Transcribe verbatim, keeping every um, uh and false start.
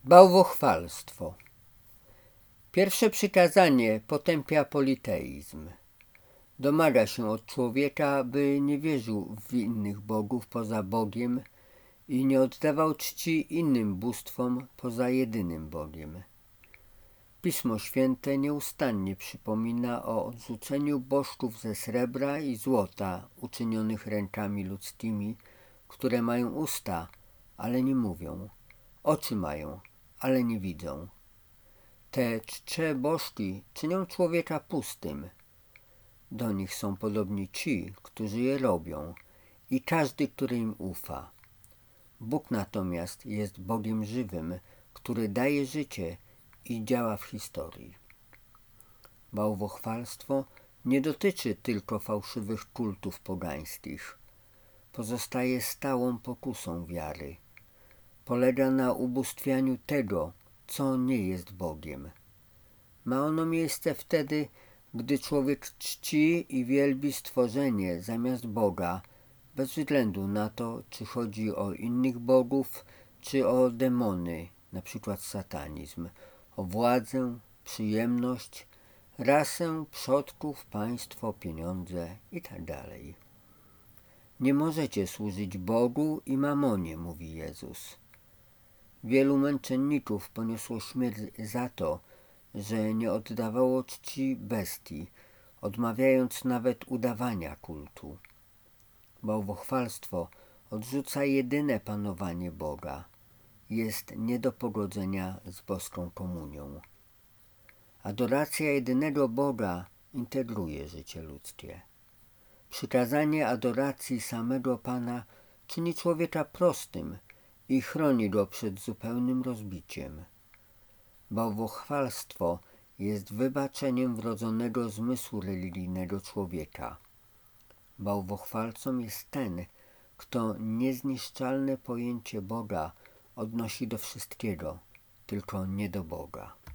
Bałwochwalstwo. Pierwsze przykazanie potępia politeizm. Domaga się od człowieka, by nie wierzył w innych bogów poza Bogiem i nie oddawał czci innym bóstwom poza jedynym Bogiem. Pismo Święte nieustannie przypomina o odrzuceniu bożków ze srebra i złota uczynionych rękami ludzkimi, które mają usta, ale nie mówią, oczy mają, ale nie widzą. Te czcze bożki czynią człowieka pustym. Do nich są podobni ci, którzy je robią i każdy, który im ufa. Bóg natomiast jest Bogiem żywym, który daje życie i działa w historii. Bałwochwalstwo nie dotyczy tylko fałszywych kultów pogańskich. Pozostaje stałą pokusą wiary. Polega na ubóstwianiu tego, co nie jest Bogiem. Ma ono miejsce wtedy, gdy człowiek czci i wielbi stworzenie zamiast Boga, bez względu na to, czy chodzi o innych bogów, czy o demony, na przykład satanizm, o władzę, przyjemność, rasę, przodków, państwo, pieniądze itd. Nie możecie służyć Bogu i mamonie, mówi Jezus. Wielu męczenników poniosło śmierć za to, że nie oddawało czci bestii, odmawiając nawet udawania kultu. Bałwochwalstwo odrzuca jedyne panowanie Boga. Jest nie do pogodzenia z boską komunią. Adoracja jedynego Boga integruje życie ludzkie. Przykazanie adoracji samego Pana czyni człowieka prostym i chroni go przed zupełnym rozbiciem. Bałwochwalstwo jest wybaczeniem wrodzonego zmysłu religijnego człowieka. Bałwochwalcą jest ten, kto niezniszczalne pojęcie Boga odnosi do wszystkiego, tylko nie do Boga.